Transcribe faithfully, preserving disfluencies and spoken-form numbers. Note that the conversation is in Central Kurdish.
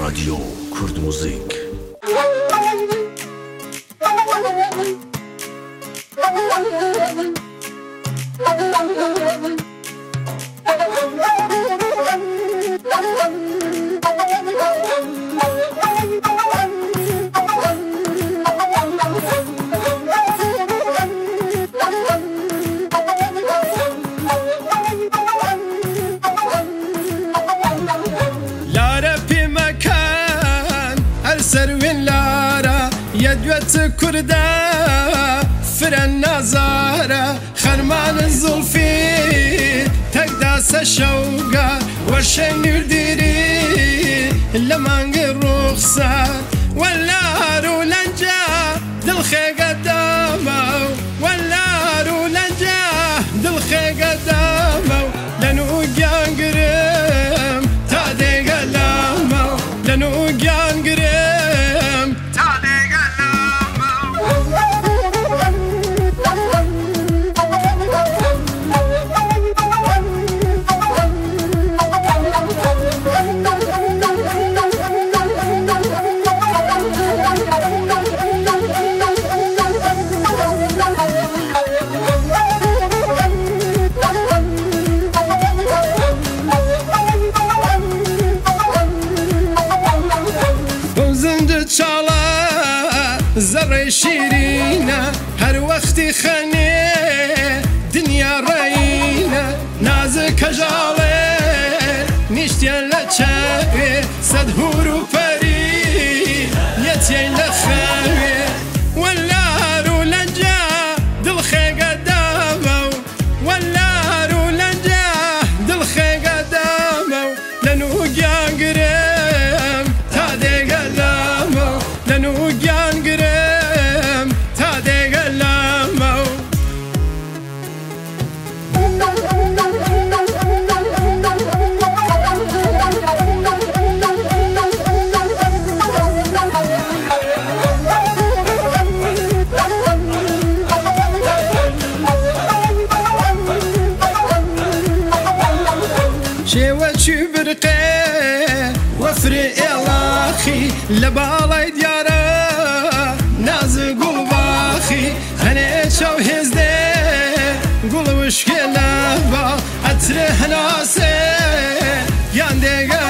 رادیو کورد موزیک. سروين لارا يدوت كردا فرن نزارا خرمان الزلفي تقداس الشوقة والشين يرديري لما الرخصة والنار لنجا دلخي قدامه والنار لنجا دلخي قدامه لنو قرم تادي قلامه لنو قرم زر شيرينا هر وقت خاني دنيا رينا نازك جالي نشتيان لچاوي صد هورو فري يتين لخاوي والنارو لنجا دلخي قدامو والنارو لنجا دلخي قدامو لنو قرم تادي قلامو لنو قرم تادي قلامو شيوة برقي وفري إلاخي لبالي ديارة نازق وباخي أنا شو هزدي قول وشكلة با أترح ناسي ياندي